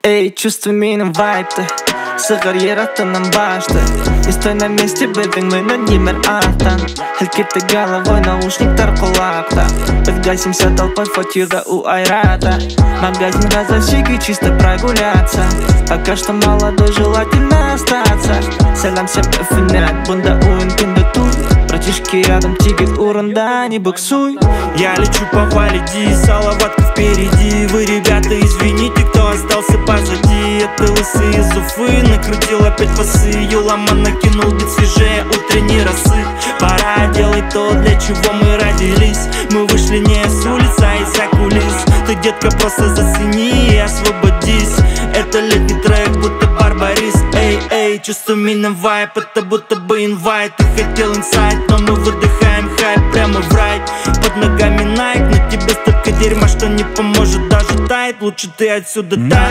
Эй, чувствуй минем вайб-ты, сығыр ераттының башты. Не стой на месте, бэбин, мы над автом. Хелькиты головой, наушниктар кулакта. Подгасимся толпой, фотида у айрата. Магазин газовщики, чисто прогуляться. Пока что молодой, желательно остаться. Салам всем эфенят, бунда уин, кинда тут. Братишки рядом, тикет уранда, не буксуй. Я лечу по валиди, салаватка впереди. Вы, ребята, извините, кто остался позади. Это лысый из Уфы, накрутил опять пасы. Юлама накинул бит свежее утренней росы. Пора делать то, для чего мы родились. Мы вышли не с улицы, а из-за кулис. Ты, детка, просто зацени и освободись. Это летний трек, будто Барбарис. Эй, эй, чувствуй минем вайп, это будто бы инвайт. Ты хотел инсайт, но мы выдыхаем хайп прямо в рай. Под ногами Nike, на тебе столько дерьма, что не поможет даже тайт. Лучше ты отсюда дай.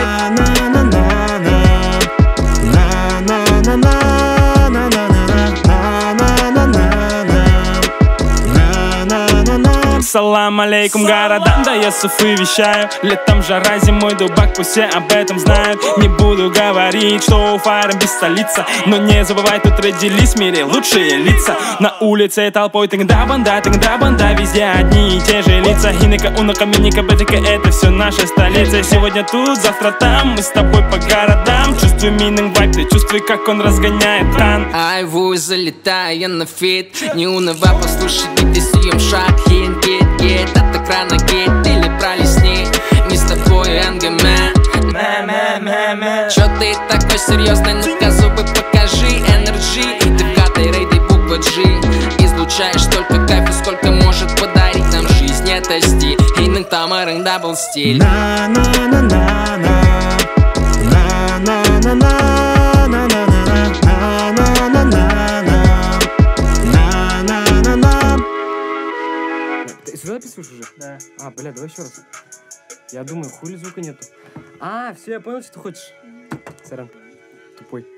Салам алейкум городам, да я с Уфы вещаю. Летом жара, зимой дубак, пусть все об этом знают. Не буду говорить, что Уфа без столица, но не забывай, тут родились в мире лучшие лица. На улице толпой тогда банда, везде одни и те же лица. Хинека, унока, миника, бетика, это все наша столица. Сегодня тут, завтра там, мы с тобой по городам. Чувствуй мининг вайп, ты чувствуй, как он разгоняет тан. Айву, залетаю я на фит. Не унывай, послушай, биты, съем шаг, хин, кит. От экрана гейт или пролистни. Не с тобой НГМ. Чё ты такой серьезный? Ну-ка зубы покажи. Энерджи, ты в катой рейдой буква G. Излучаешь столько кайфа, сколько может подарить нам жизнь. Это стиль, и тамарен дабл стиль. Ты сюда записываешь уже? Да. Бля, давай еще раз. Я думаю, хули звука нету. Все, я понял, что ты хочешь. Сорян, тупой.